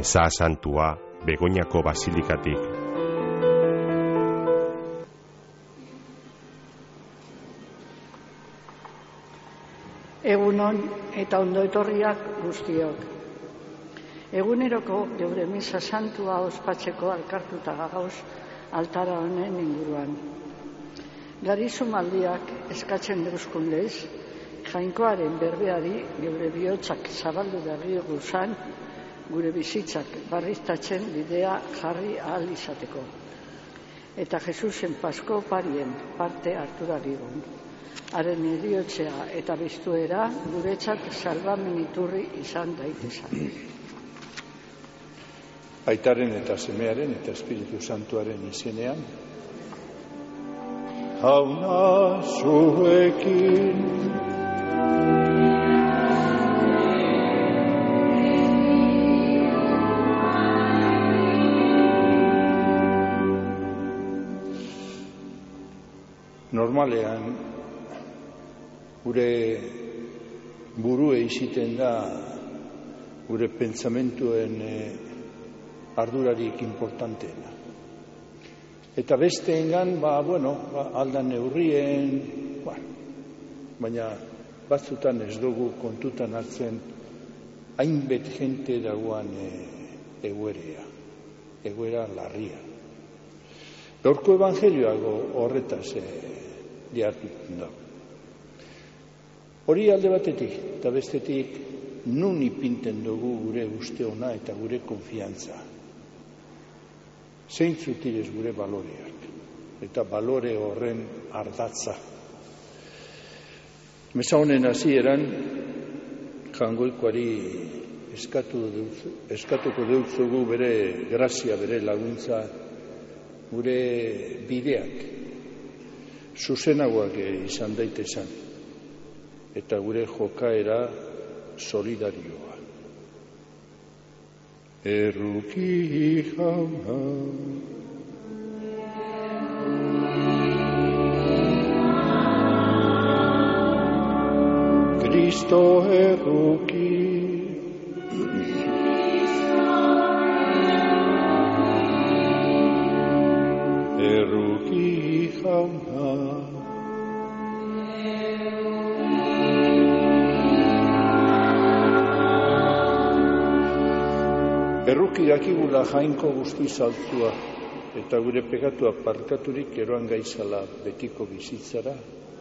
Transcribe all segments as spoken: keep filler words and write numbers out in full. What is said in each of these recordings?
Meza Santua Begoñako Basilikatik. Egunon eta ondo etorriak guztiok. Eguneroko geure Meza Santua ospatzeko alkartuta gagauz altara honen inguruan. Garizumaldiak eskatzen deuzkundez, Jainkoaren berbeari geure bihotzak zabaldu berri guzan, gure bizitzak barriztatzen bidea jarri ahal izateko. Eta Jesusen Pasko parien parte hartu dagigun. Haren heriotzea eta biztuera guretzat salbamen iturri izan daitezan. Aitaren eta Semearen eta Espiritu Santuaren izenean, Jauna zuekin. Normalean, gure burue iziten da gure pentsamentuen ardurarik importanteena. Eta besteengan, ba, bueno, ba, aldan neurrien, bueno, baina batzutan ez dugu kontutan hartzen hainbet jente dagoan e, egoerea, egoera larria. Gaurko evangelioago horretaz e, dihartuten dago. Hori alde batetik, eta bestetik, nun ipinten dugu gure uste ona eta gure konfiantza. Zeintzuk direz gure baloreak, eta balore horren ardatza. Meza honen hasieran, Jangoikoari eskatu eskatuko deutzugu bere grazia, bere laguntza, gure bideak zuzenagoak izan daitezan, eta gure jokaera solidarioa. Erruki jauna, Kristo erruki, erruki jauna, Erruki dakigula Jainko guzti saltzua eta gure pekatua parkaturik eroan gaizala betiko bizitzara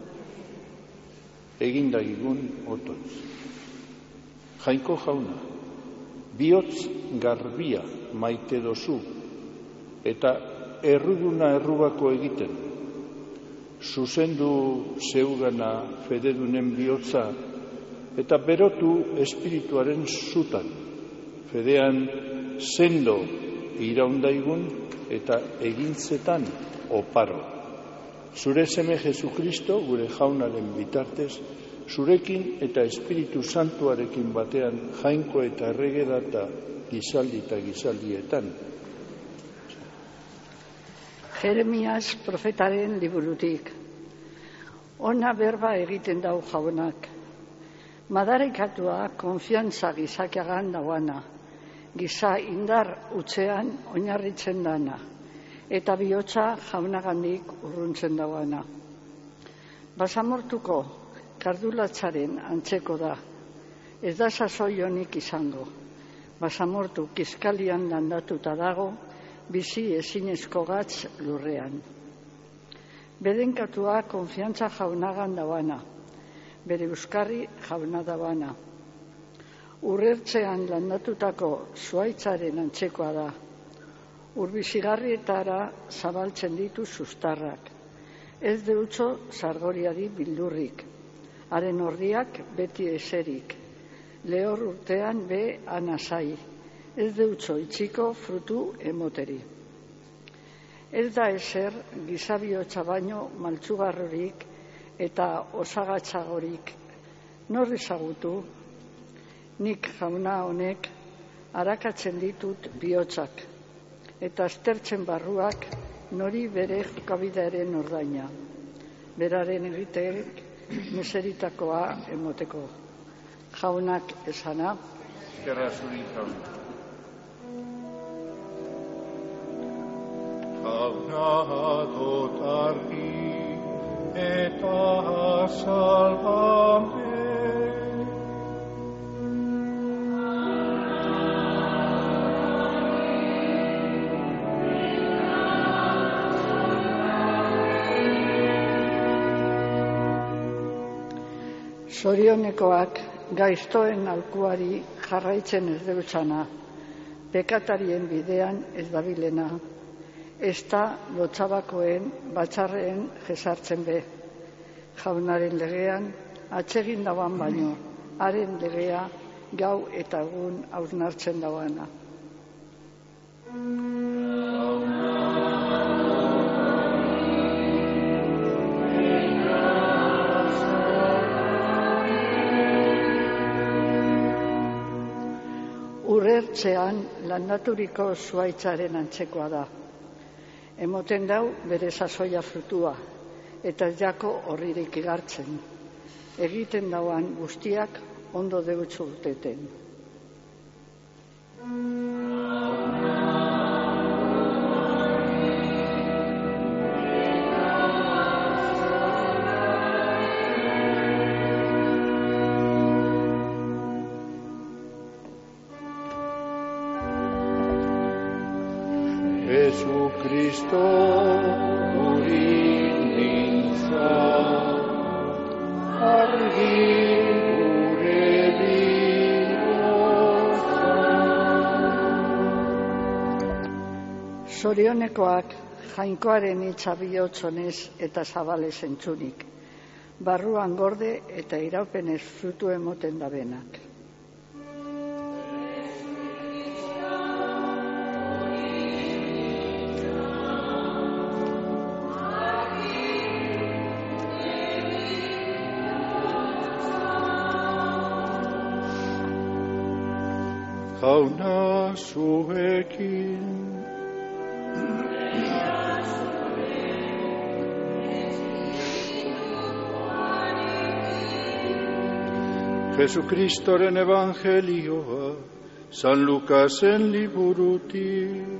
egindagigun ototz. Jainko jauna, bihotz garbia maite dozu eta erruduna errubako egiten. Zuzendu zeugana fededunen bihotza eta berotu espirituaren zutan. Fedean sendo iraundaigun eta egintzetan oparo. Zure seme Jesukristo, gure jaunaren bitartez, zurekin eta Espiritu Santuarekin batean jainko eta errege data gizaldi eta gizaldietan. Jeremias profetaren liburutik. Ona berba egiten dau jaunak. Madarikatua konfiantza gizakiagan dauana. Giza indar utzean oinarritzen dana, eta bihotza jaunagandik urruntzen dauana. Basamortuko kardulatzaren antzeko da, ez da sasoi honik izango. Basamortu kiskalian landatuta dago, bizi ezinezko gatz lurrean. Bedenkatua konfiantza jaunagan dauana, bere euskarri jauna dauana. Urrertzean landatutako zuaitzaren antzekoa da. Urbizigarrietara zabaltzen ditu sustarrak. Ez deutzo sargoriari bildurrik. Haren ordiak beti eserik. Lehor urtean be anasai. Ez deutzo itxiko frutu emoteri. Ez da eser gizabiotza baino maltsugarrorik eta osagatzagorik. Nor ezagutu? Nik jauna honek arakatzen ditut bihotzak, eta aztertzen barruak nori bere jokabidearen ordaina. Beraren egiteek meseritakoa emoteko. Jaunak esana. Eskerra zuri jauna. jauna dotarri eta salbame. Zorionekoak gaiztoen alkuari jarraitzen ez deutsana, pekatarien bidean ez dabilena, ez da lotxabakoen batxarreen jesartzen be. Jaunaren legean atsegin dauan baino, haren legea gau eta egun hausnartzen dauana. Urrertzean landaturiko zuaitzaren antzekoa da. Emoten dau bere sasoia frutua, eta jako horririk igartzen. Egiten dauan guztiak ondo deutzu urteten. Jesucristo gurin mintza, argi gure bihotza. Zorionekoak jainkoaren hitza bihotzonez eta zabalez entzunik, barruan gorde eta iraupenez frutu emoten dabenak. Jauna zuekin, Jesukristoren evangelioa, San Lukasen liburutik.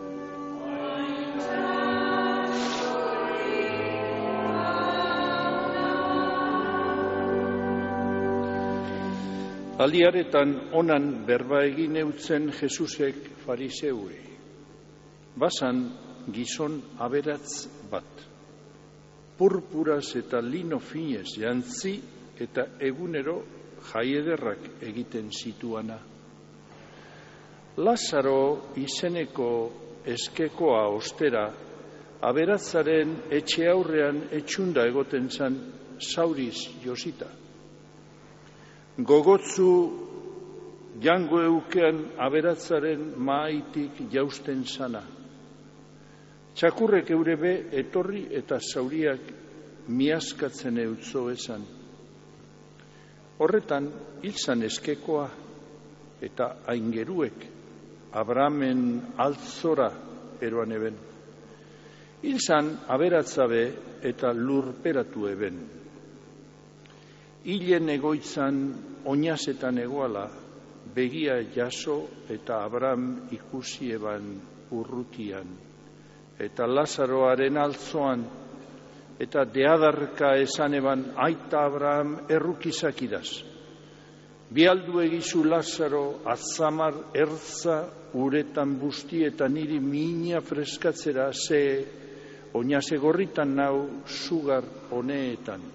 Aldiaretan onan berba egin eutzen Jesusek fariseuei. Basan gizon aberatz bat. Purpuraz eta lino finez jantzi eta egunero jaiederrak egiten zituana. Lazaro izeneko eskekoa ostera aberatzaren etxe aurrean etxunda egoten zan zauriz josita. Gogotzu jango eukean aberatzaren maaitik jausten zana. Txakurrek eurebe etorri eta zauriak miaskatzen eutzo esan. Horretan hilzan eskekoa eta aingeruek Abrahamen altzora eroan eben. Hilzan aberatzabe eta lurperatu eben. Hilen egoitzan oinazetan egoala, begia jaso eta Abraham ikusi eban urrutian, eta Lazaroaren altzoan, eta deadarka esan eban aita Abraham errukizakidaz. Bialdu egizu Lazaro atzamar ertza uretan busti eta niri mina freskatzera ze oinaze gorritan nau sugar honeetan.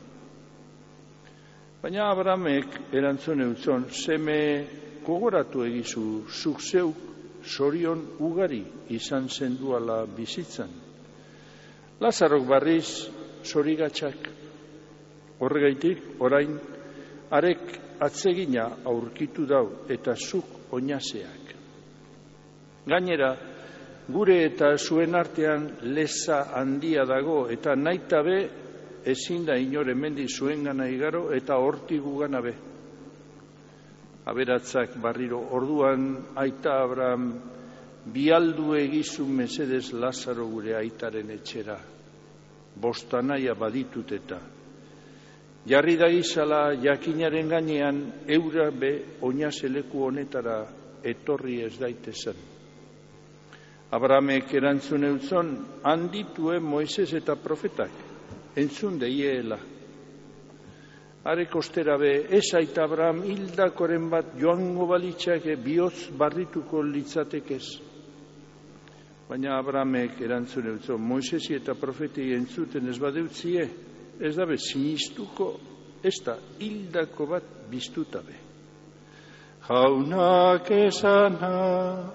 Baina Abrahamek erantzun eutzon, seme gogoratu egizu, zuk zeuk zorion ugari izan zenduala bizitzan. Lazarok barriz zorigatxak. Horregaitik, orain, arek atzegina aurkitu dau eta zuk oinazeak. Gainera, gure eta zuen artean leza handia dago eta naitabe ezin da inore mendi zuen gana igaro eta hortigu gana be. Aberatzak barriro orduan aita Abraham bialdu egizu mesedes Lazaro gure aitaren etxera. Bostanaia baditut eta. Jarri da gizala jakinaren gainean eura be oinazeleku honetara etorri ez daitezen. Abramek erantzun eutzon, handitue Moises eta profetak, entzun deiela. Are kostera be, ez aita Abraham hildakoren bat joango balitxake bihotz barrituko litzatekez. Baina Abramek erantzun eutzon, Moisesi eta profetei entzuten ez badeutzie, ez dabe sinistuko, ez da hildako bat biztutabe. Jaunak esana,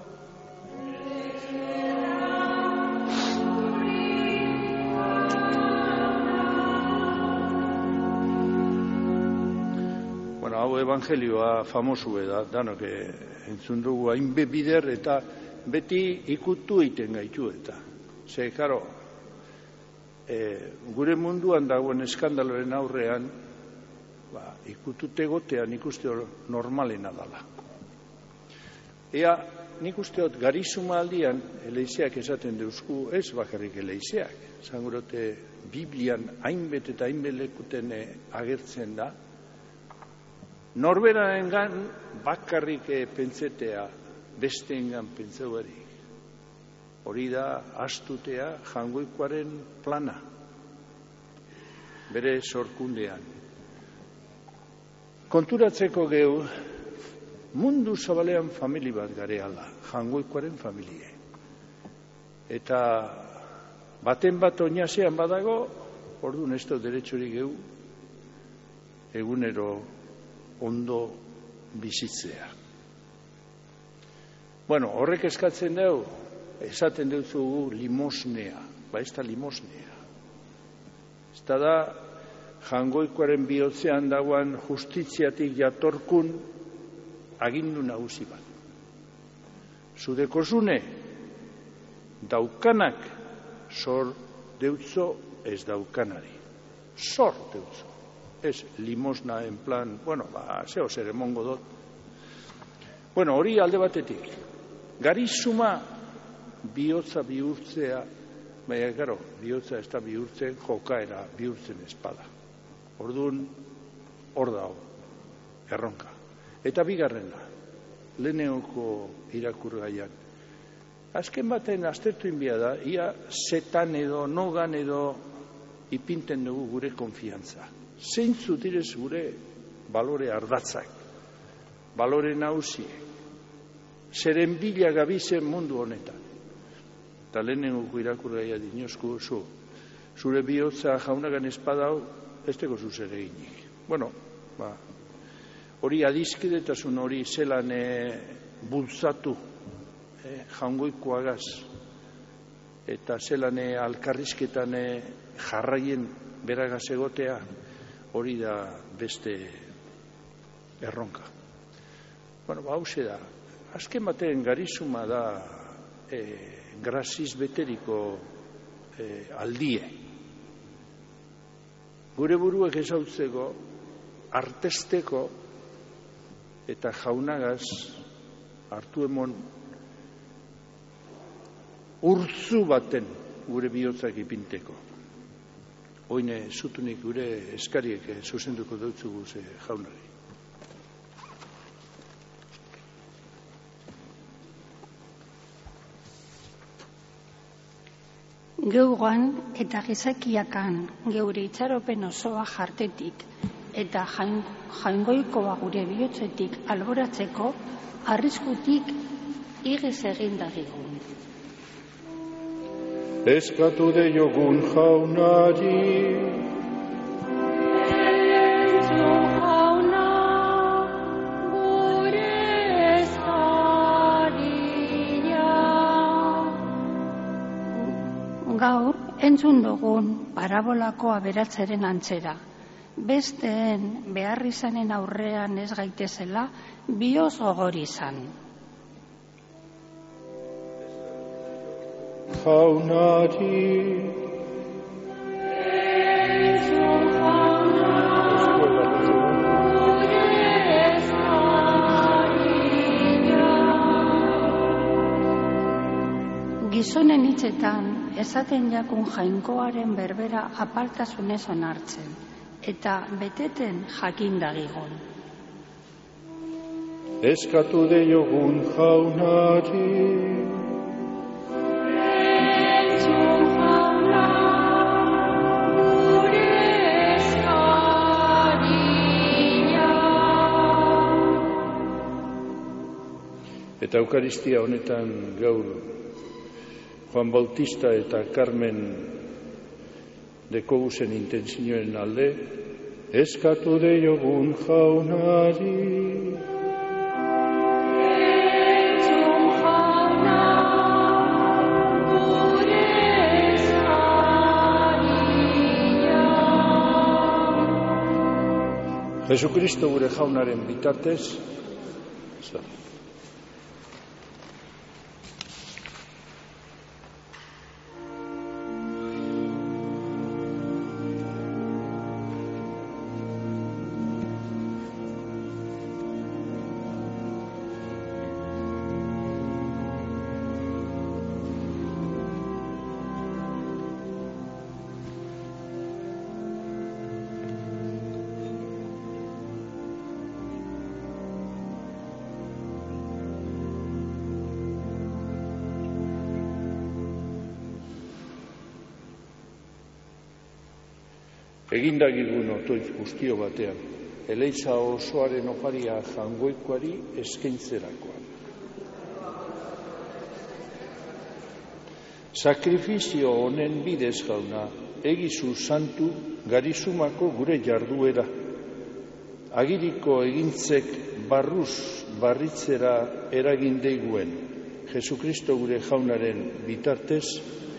bueno, hau evangelioa famosu da, danok entzun dugu hainbe bider eta beti ikutu iten gaitu eta. Ze, karo, e, gure munduan dagoen eskandaloren aurrean, ba, ikutute gotean ikuste normalena dala. Ea, nik usteot garizuma aldian, eleizeak esaten deuzku, ez bakarrik eleizeak. Zangurote, Biblian hainbet eta hainbet lekuten agertzen da. Norberaengan bakarrik pentsetea, besteengan pentsauari. Hori da astutea Jaungoikoaren plana, bere sorkundean. Konturatzeko geu, mundu zabalean famili bat gareala, Jaungoikoaren familie. Eta baten bat oinasean badago, orduan ez da derechorik geu, egunero ondo bizitzea. Bueno, horrek eskatzen dugu, esaten duzu limosnea, ba ez da limosnea. Ez da da, Jaungoikoaren bihotzean dagoen justiziatik jatorkun agindu nagusi bat. Zudekozune, daukanak sor deutzo ez daukanari. Sor deutzo. Ez limosna en plan, bueno, ba, zeo zer emongo dut. Bueno, hori alde batetik. Garizuma bihotza bihurtzea, baina, gero, bihotza ez da bihurtzen, jokaera bihurtzen espada. Orduan, hor dago, erronka. Eta bigarrena, leheneoko irakurgaiak. Azken baten aztertu inbia da, ia zetan edo, nogan edo, ipinten dugu gure konfiantza. Zeintzu direz gure balore ardatzak, balore nausiek, zeren bila gabizen mundu honetan. Eta lehenengo irakurgaia dinozku zu, zure bihotza jaunagan espadau, ez teko zuzer eginik. Bueno, ba, hori adizkidetasun hori zelan e, bultzatu e, Jaungoikoagaz, eta zelan e, alkarrizketan e, jarraien beragaz egotea, hori da beste erronka. Bueno, ba, hause da. Azken baten garizuma da e, graziz beteriko e, aldie. Gure buruek ezautzeko, artesteko eta jaunagaz hartu emon urtzu baten gure bihotzak ipinteko. Oine zutunik gure eskariek zuzenduko dutzu guze jaunari. Geugoan eta gizakiakan geure itxaropen osoa jartetik eta Jaungoikoa gure bihotzetik alboratzeko arriskutik igez egin dagigun. Eskatu de jogun jaunari, gaur, entzun dugun parabolako aberatzaren antzera. Besteen behar izanen aurrean ez gaitezela, bioz gogor izan. jaunari, Gizonen hitzetan, esaten jakun Jainkoaren berbera apaltasunez onartzen, eta beteten jakin dagigon. eskatu de jogun jaunari, Eta Eukaristia honetan gaur Juan Bautista eta Carmen dekoguzen intentsioen alde, eskatu deiogun jaunari. Jesucristo gure jaunaren bitartez, egindagigun otoitz guztio batean, Eleiza osoaren oparia jangoikoari eskaintzerakoan. Sakrifizio honen bidez jauna, egizu santu garizumako gure jarduera. Agiriko egintzek barruz barritzera eragin deiguen, Jesukristo gure jaunaren bitartez,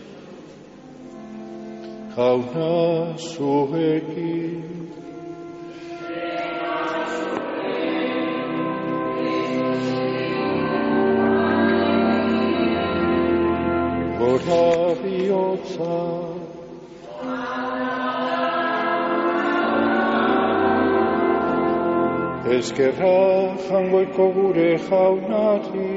jauna zuekin. Gora bihotza. Ezkerra jangoiko gure jaunari.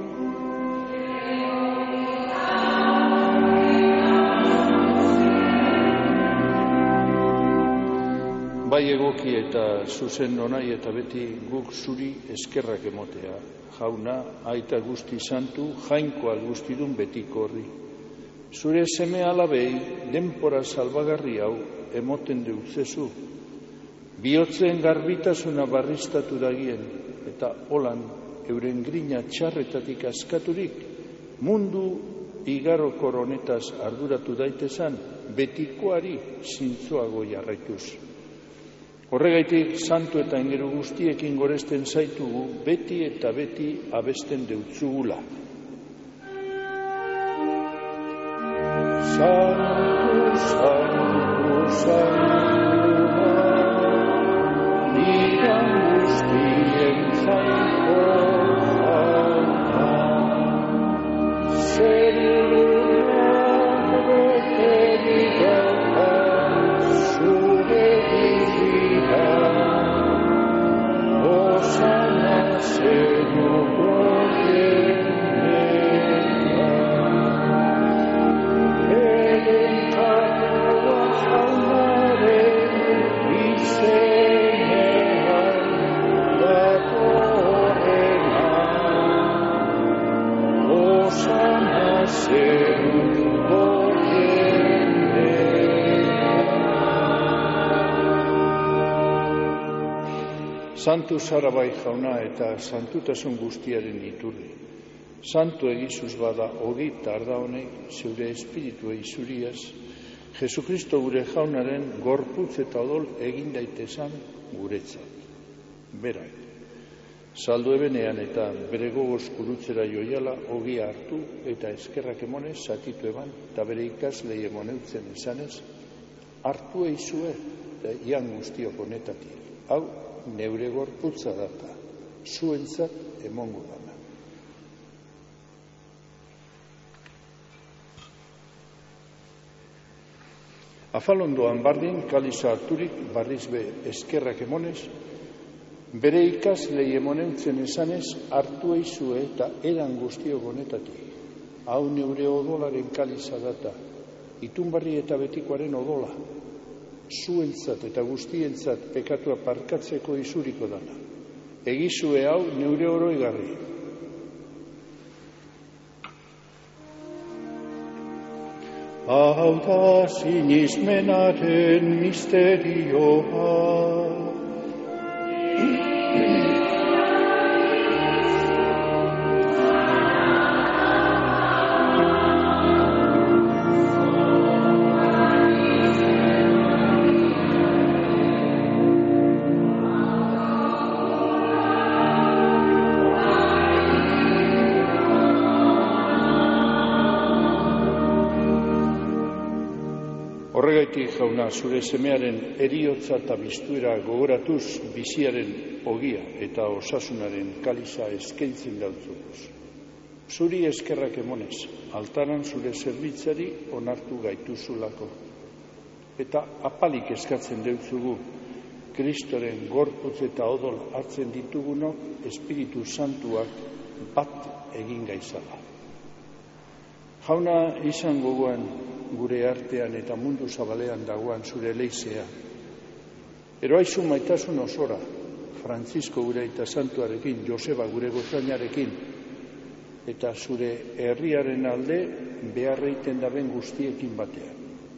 Bai egoki eta zuzen nonai eta beti guk zuri eskerrak emotea. Jauna, aita guzti santu, jainkoa guztidun betiko horri. Zure seme alabei, denpora salbagarri hau, emoten deutzezu. Bihotzen garbitasuna barriztatu dagien, eta holan, euren grina txarretatik askaturik, mundu igaro koronetaz arduratu daitezan, betikoari zintzoago jarraituz. Horregaitik, santu eta ingeru guztiekin goresten zaitugu, beti eta beti abesten deutzugula. Santu, santu, santu, nigan guztien jainko jauna, zeruna beterik dauka, zure bizita, osana zeru goienera, eren katua jaunaren izenean datorrena, osana zeru Santu zara bai jauna eta santutasun guztiaren iturri. Santu egizuz bada hori tarda honek zeure espiritua izuriaz, Jesukristo gure jaunaren gorputz eta odol egin daitezan guretzat. Berak, saldu ebenean eta bere gogoz kurutzera joiala ogia hartu eta eskerrak emonez zatitu eban eta bere ikaslei emoneutzen izanez, hartu eizue eta ian guztiok honetatik. Hau, neure gorputza data, zuentzat emongo dana. Afalondoan bardin, kaliza harturik, barriz be eskerrak emonez, bere ikaslei emoneutzen esanez, hartu eizue eta eran guztiok honetatik. Hau neure odolaren kaliza data, itunbarri eta betikoaren odola, zuentzat eta guztientzat pekatua parkatzeko izuriko dana. Egizue hau neure oroigarri. Hau da sinismenaren misterioa. jauna, zure semearen eriotza eta biztuera gogoratuz biziaren ogia eta osasunaren kaliza eskaintzen dautzukuz. Zuri eskerrak emonez, altaran zure zerbitzari onartu gaituzulako. Eta apalik eskatzen deutzugu, Kristoren gorputz eta odol hartzen ditugunok Espiritu Santuak bat egin gaizala. Jauna, izan gogoan gure artean eta mundu zabalean dagoan zure leizea. Eroaizu maitasun osora, Francisco gure eta Santuarekin, Joseba gure gozainarekin, eta zure herriaren alde beharreiten daben guztiekin batean.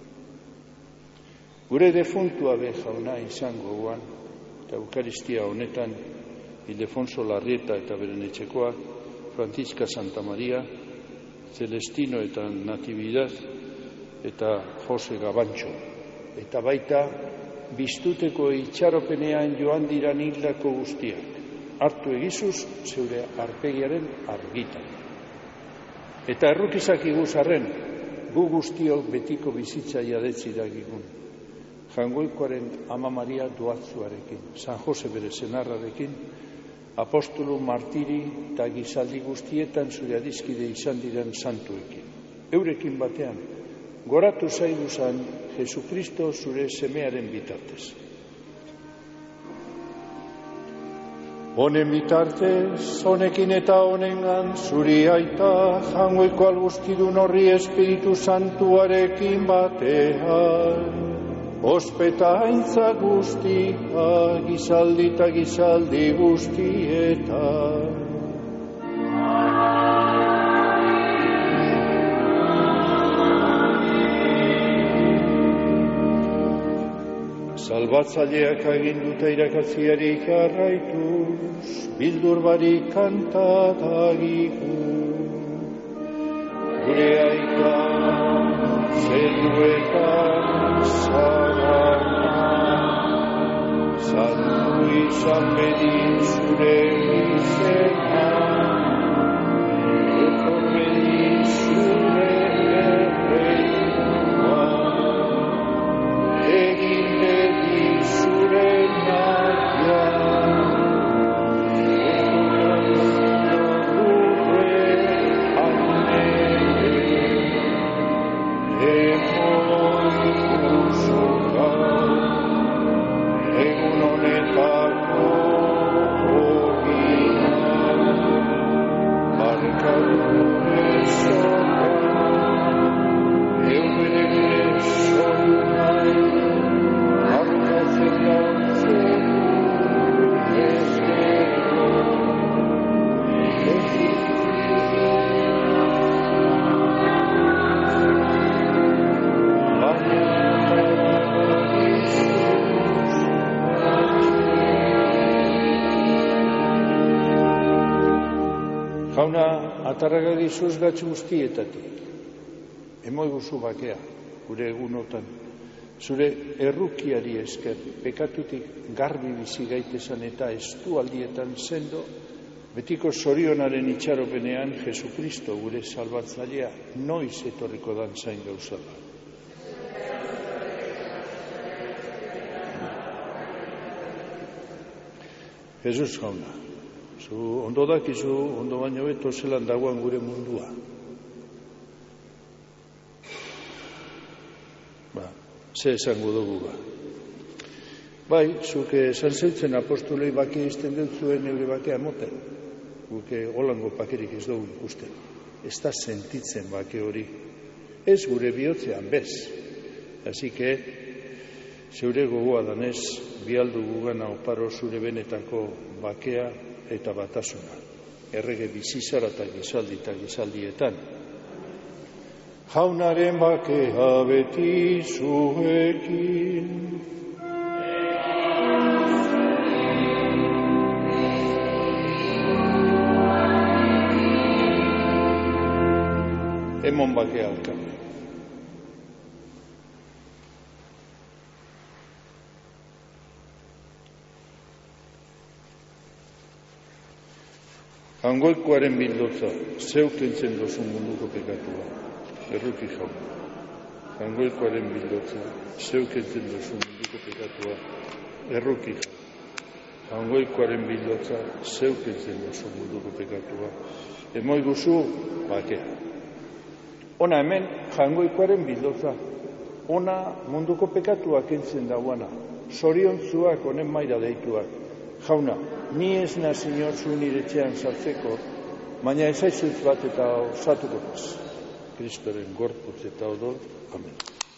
Gure defuntua be jauna izan gogoan, eta Eukaristia honetan, Ildefonso Larrieta eta beren etxekoa, Francisca Santa Maria, Celestino eta Natividad, eta Jose Gabantxo. Eta baita, biztuteko itxaropenean joan diran hildako guztiak. Hartu egizuz zeure arpegiaren argitan. Eta errukizak iguzarren, gu guztiok betiko bizitza jadetzi dagigun. Jangoikoaren Ama Maria doatzuarekin, San Jose bere senarrarekin, apostolu martiri eta gizaldi guztietan zure adizkide izan diren santuekin. Eurekin batean, goratu zaiguzan Jesukristo zure semearen bitartez. Honen bitartez, honekin eta honengan, zuri aita, jangoiko alguzkidun horri Espiritu Santuarekin batean. Ospeta haintza guztia, gizaldi eta gizaldi guztietan. Salbatzaileak aginduta irakatziari jarraituz, bildur barik kantatagiku. Gure aita, zeruetan zagana, santu izan bedin zure izena, etor bedin zure erreinoa, egin bedin zure naia, atarraga gizuz gatz guztietatik. Emoi guzu bakea, gure egunotan. Zure errukiari esker, pekatutik garbi bizi gaitesan eta estu aldietan sendo, betiko zorionaren itxaropenean Jesukristo gure salbatzailea noiz etorriko dan zain gauzala. Jesus jauna, zu ondo dakizu, ondo baino beto zelan dagoan gure mundua. Ba, ze esango dugu ba. Bai, zuke esan zeutzen apostolei baki izten dut zuen eure bakea moten. Guke holango pakerik ez dugu ikusten. Ez da sentitzen bake hori. Ez gure bihotzean bez. Así que, zeure gogoa danez, bialdu gugana oparo zure benetako bakea eta batasuna. Errege bizizara eta gizaldi eta gizaldietan. Jaunaren bakea beti zuekin. Emon bakea alkarne. Hangoikoaren bildotza, zeuk entzen dozun munduko pekatua, erruki jauna. Jaungoikoaren bildotza, zeuk entzen duzu munduko pekatua, erruki jau. Jaungoikoaren bildotza, zeuk entzen duzu munduko pekatua, emoi guzu, bakea. Ona hemen, jaungoikoaren bildotza, ona munduko pekatuak entzen dauana, zoriontzuak honen maira deituak. Jauna, ni ez naz inorzu nire etxean sartzeko, baina ezaizuz bat eta osatuko naz. Kristoren gorputz eta odol. Amen.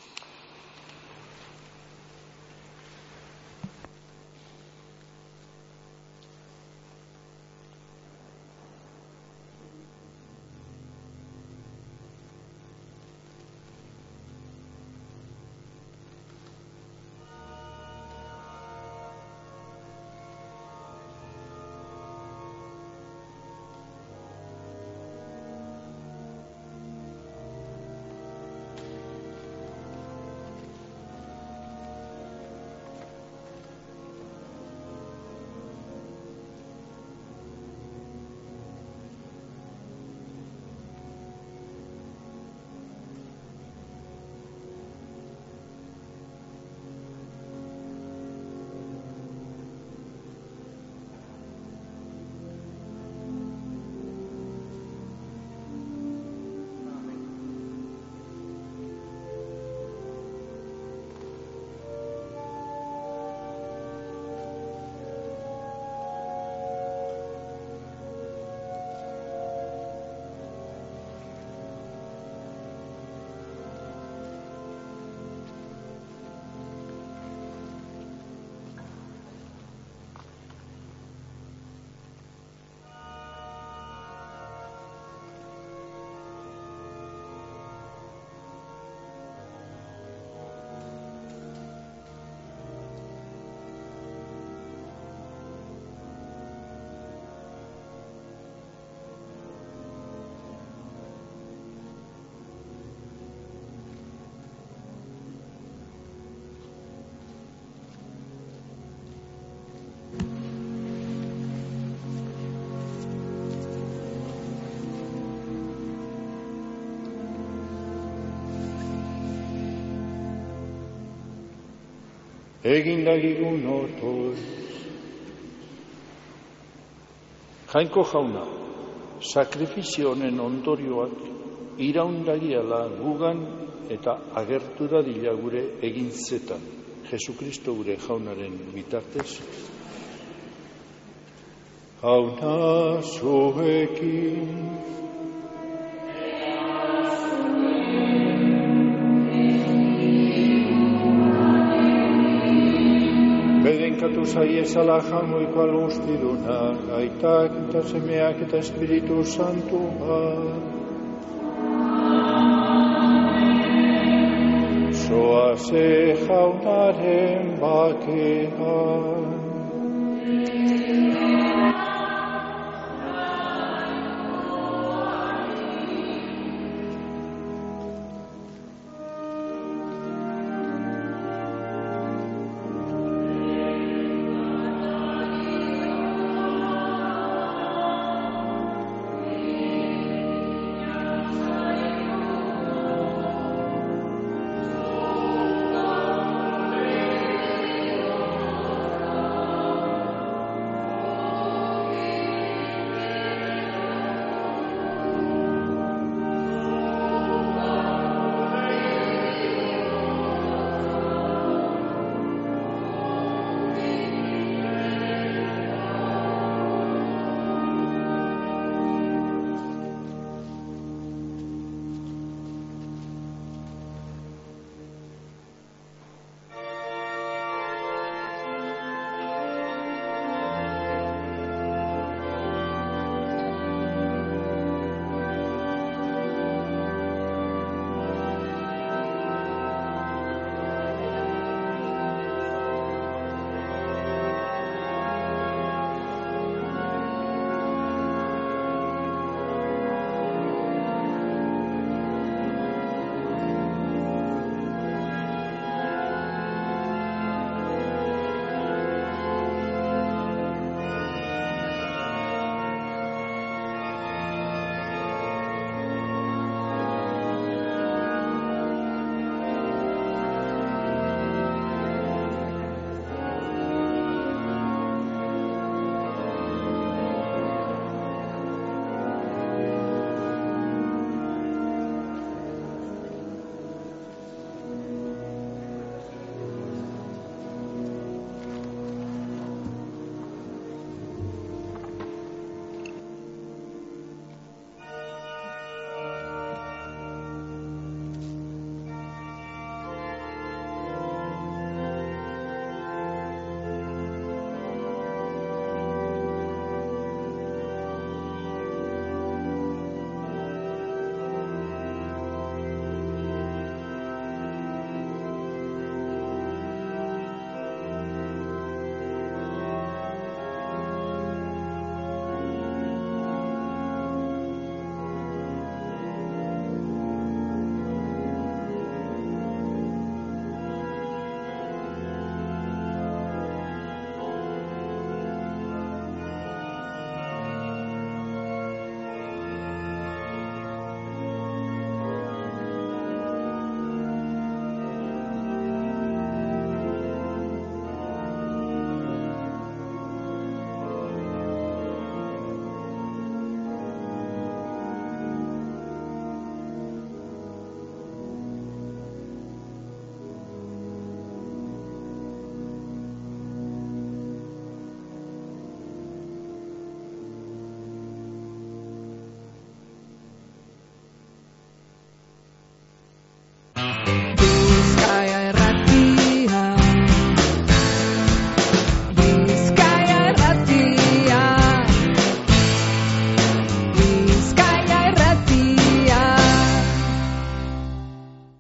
Egin dagigun otoz. Jainko jauna, sakrifizio honen ondorioak iraundagiala gugan eta agertu dadila gure egintzetan, Jesukristo gure jaunaren bitartez. Jauna zuekin. Bedenkatu zaiezala jaungoiko alustiduna, aitak eta semeak eta Espiritu Santua. Zoaze jaunaren bakean.